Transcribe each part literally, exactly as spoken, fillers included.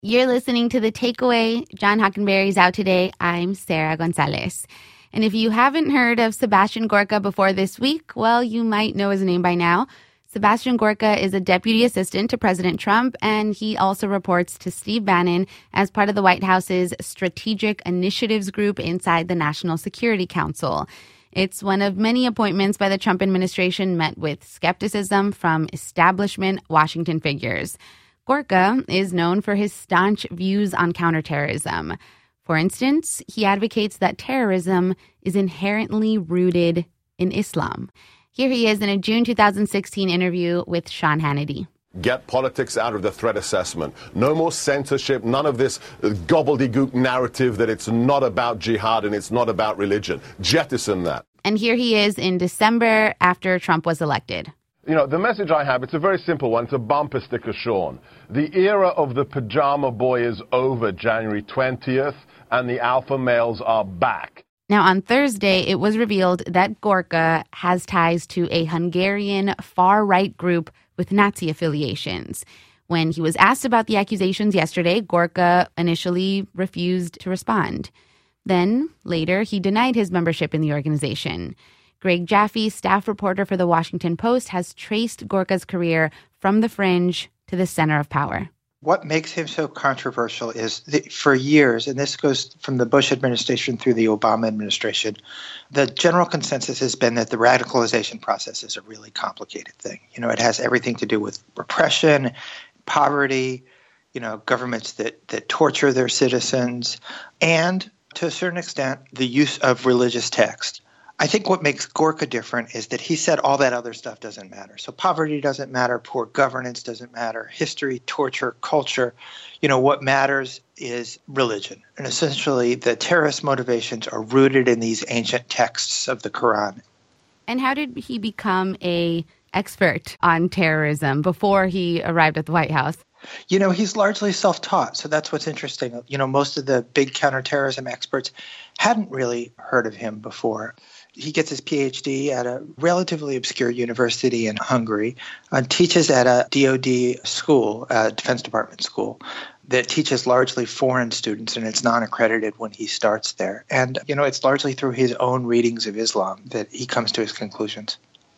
You're listening to The Takeaway. John Hockenberry's out today. I'm Sarah Gonzalez. And if you haven't heard of Sebastian Gorka before this week, well, you might know his name by now. Sebastian Gorka is a deputy assistant to President Trump, and he also reports to Steve Bannon as part of the White House's Strategic Initiatives Group inside the National Security Council. It's one of many appointments by the Trump administration met with skepticism from establishment Washington figures. Gorka is known for his staunch views on counterterrorism. For instance, he advocates that terrorism is inherently rooted in Islam. Here he is in a June two thousand sixteen interview with Sean Hannity. Get politics out of the threat assessment. No more censorship, none of this gobbledygook narrative that it's not about jihad and it's not about religion. Jettison that. And here he is in December after Trump was elected. You know, the message I have, it's a very simple one. It's a bumper sticker, Sean. The era of the pajama boy is over January twentieth, and the alpha males are back. Now, on Thursday, it was revealed that Gorka has ties to a Hungarian far-right group with Nazi affiliations. When he was asked about the accusations yesterday, Gorka initially refused to respond. Then, later, he denied his membership in the organization. Greg Jaffe, staff reporter for The Washington Post, has traced Gorka's career from the fringe to the center of power. What makes him so controversial is that for years, and this goes from the Bush administration through the Obama administration, the general consensus has been that the radicalization process is a really complicated thing. You know, it has everything to do with repression, poverty, you know, governments that, that torture their citizens, and to a certain extent, the use of religious text. I think what makes Gorka different is that he said all that other stuff doesn't matter. So poverty doesn't matter, poor governance doesn't matter, history, torture, culture. You know, what matters is religion. And essentially, the terrorist motivations are rooted in these ancient texts of the Quran. And how did he become an expert on terrorism before he arrived at the White House? You know, he's largely self-taught, so that's what's interesting. You know, most of the big counterterrorism experts hadn't really heard of him before. He gets his P H D at a relatively obscure university in Hungary, and teaches at a D O D school, a Defense Department school, that teaches largely foreign students, and it's non-accredited when he starts there. And, you know, it's largely through his own readings of Islam that he comes to his conclusions.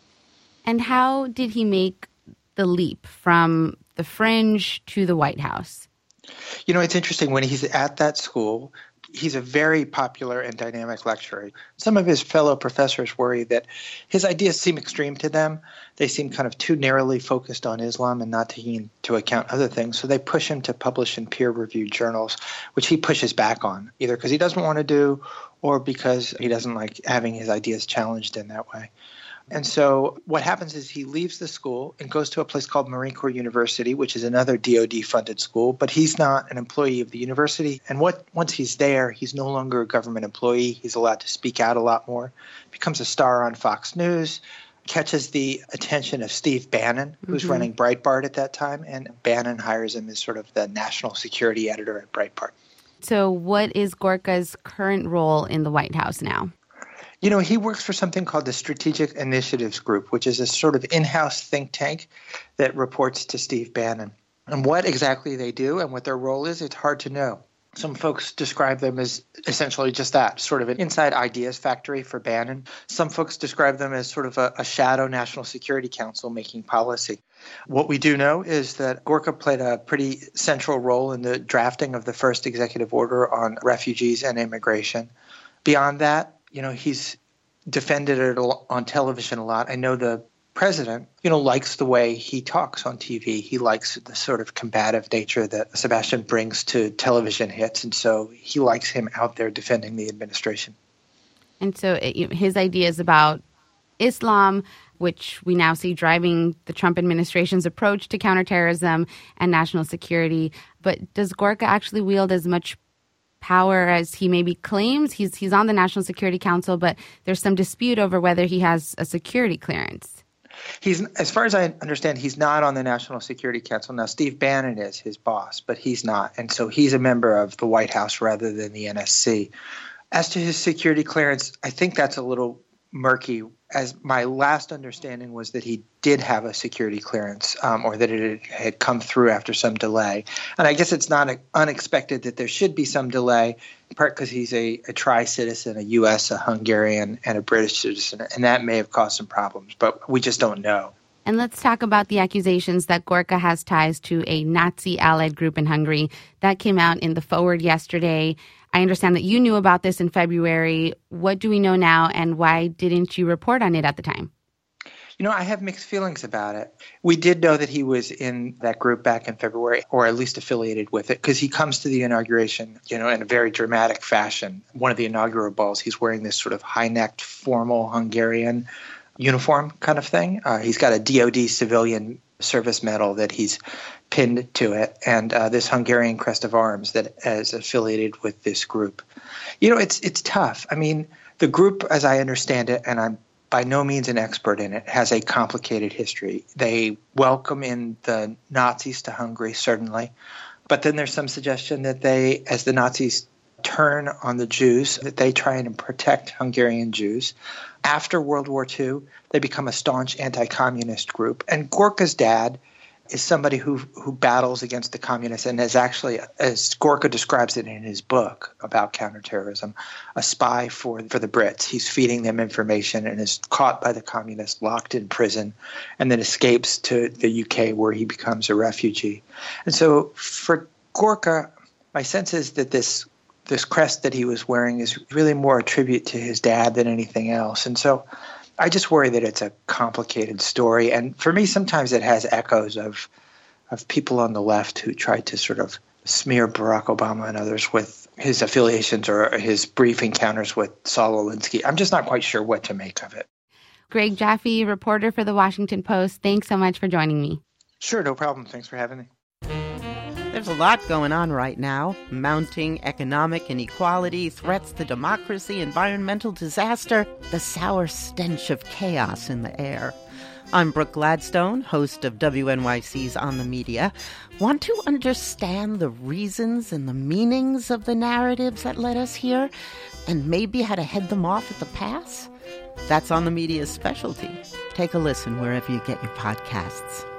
And how did he make the leap from the fringe to the White House? You know, it's interesting. When he's at that school, he's a very popular and dynamic lecturer. Some of his fellow professors worry that his ideas seem extreme to them. They seem kind of too narrowly focused on Islam and not taking into account other things. So they push him to publish in peer-reviewed journals, which he pushes back on, either because he doesn't want to do or because he doesn't like having his ideas challenged in that way. And so what happens is he leaves the school and goes to a place called Marine Corps University, which is another D O D-funded school, but he's not an employee of the university. And what once he's there, he's no longer a government employee. He's allowed to speak out a lot more, becomes a star on Fox News, catches the attention of Steve Bannon, who's mm-hmm. running Breitbart at that time, and Bannon hires him as sort of the national security editor at Breitbart. So what is Gorka's current role in the White House now? You know, he works for something called the Strategic Initiatives Group, which is a sort of in-house think tank that reports to Steve Bannon. And what exactly they do and what their role is, it's hard to know. Some folks describe them as essentially just that, sort of an inside ideas factory for Bannon. Some folks describe them as sort of a, a shadow National Security Council making policy. What we do know is that Gorka played a pretty central role in the drafting of the first executive order on refugees and immigration. Beyond that, you know, he's defended it on television a lot. I know the president, you know, likes the way he talks on T V. He likes the sort of combative nature that Sebastian brings to television hits. And so he likes him out there defending the administration. And so it, his ideas about Islam, which we now see driving the Trump administration's approach to counterterrorism and national security. But does Gorka actually wield as much power as he maybe claims? He's he's on the National Security Council, but there's some dispute over whether he has a security clearance. He's, as far as I understand, he's not on the National Security Council. Now, Steve Bannon is his boss, but he's not. And so he's a member of the White House rather than the N S C. As to his security clearance, I think that's a little murky as my last understanding was that he did have a security clearance, um, or that it had come through after some delay. And I guess it's not unexpected that there should be some delay, in part because he's a, a tri-citizen, a U S, a Hungarian, and a British citizen, and that may have caused some problems, but we just don't know. And let's talk about the accusations that Gorka has ties to a Nazi allied group in Hungary. That came out in the Forward yesterday. I understand that you knew about this in February. What do we know now, and why didn't you report on it at the time? You know, I have mixed feelings about it. We did know that he was in that group back in February, or at least affiliated with it, because he comes to the inauguration, you know, in a very dramatic fashion. One of the inaugural balls, he's wearing this sort of high-necked, formal Hungarian uniform kind of thing. Uh, he's got a D O D civilian service medal that he's pinned to it, and uh, this Hungarian crest of arms that is affiliated with this group. You know, it's it's tough. I mean, the group, as I understand it, and I'm by no means an expert in it, has a complicated history. They welcome in the Nazis to Hungary, certainly, but then there's some suggestion that they, as the Nazis turn on the Jews, that they try and protect Hungarian Jews. After World War Two, they become a staunch anti-communist group. And Gorka's dad is somebody who who battles against the communists and is actually, as Gorka describes it in his book about counterterrorism, a spy for, for the Brits. He's feeding them information and is caught by the communists, locked in prison, and then escapes to the U K where he becomes a refugee. And so for Gorka, my sense is that this this crest that he was wearing is really more a tribute to his dad than anything else. And so I just worry that it's a complicated story. And for me, sometimes it has echoes of of people on the left who tried to sort of smear Barack Obama and others with his affiliations or his brief encounters with Saul Alinsky. I'm just not quite sure what to make of it. Greg Jaffe, reporter for The Washington Post, thanks so much for joining me. Sure, no problem. Thanks for having me. There's a lot going on right now. Mounting economic inequality, threats to democracy, environmental disaster, the sour stench of chaos in the air. I'm Brooke Gladstone, host of W N Y C's On the Media. Want to understand the reasons and the meanings of the narratives that led us here, and maybe how to head them off at the pass? That's On the Media's specialty. Take a listen wherever you get your podcasts.